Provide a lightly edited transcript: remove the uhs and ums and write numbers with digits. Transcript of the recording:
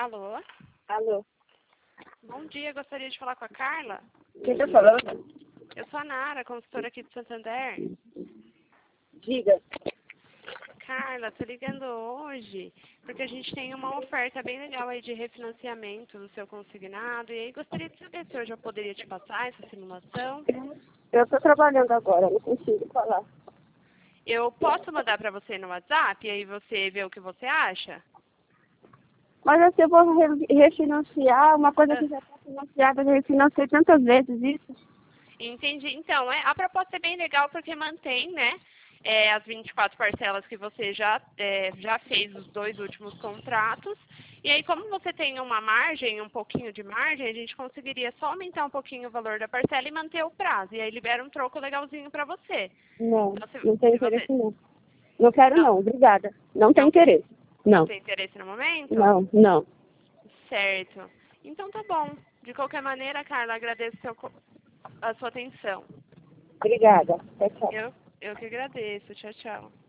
Alô? Alô? Bom dia, gostaria de falar com a Carla. Quem tá falando? Eu sou a Nara, consultora aqui de Santander. Diga. Carla, tô ligando hoje porque a gente tem uma oferta bem legal aí de refinanciamento do seu consignado. E aí gostaria de saber se hoje eu poderia te passar essa simulação. Eu tô trabalhando agora, não consigo falar. Eu posso mandar para você no WhatsApp e aí você vê o que você acha? Mas assim, eu vou refinanciar uma coisa que já está financiada, eu já refinanciei tantas vezes isso. Entendi. Então, a proposta é bem legal porque mantém, né, as 24 parcelas que você já fez os 2 últimos contratos. E aí, como você tem uma margem, um pouquinho de margem, a gente conseguiria só aumentar um pouquinho o valor da parcela e manter o prazo. E aí libera um troco legalzinho para você. Não, Então, não tem interesse não. Não quero Não, não, obrigada. Não tem não tem, interesse. não Não, tem interesse no momento? não. Certo. Então tá bom. De qualquer maneira, Carla, agradeço a sua atenção. Obrigada. Tchau, tchau. Eu que agradeço. Tchau, tchau.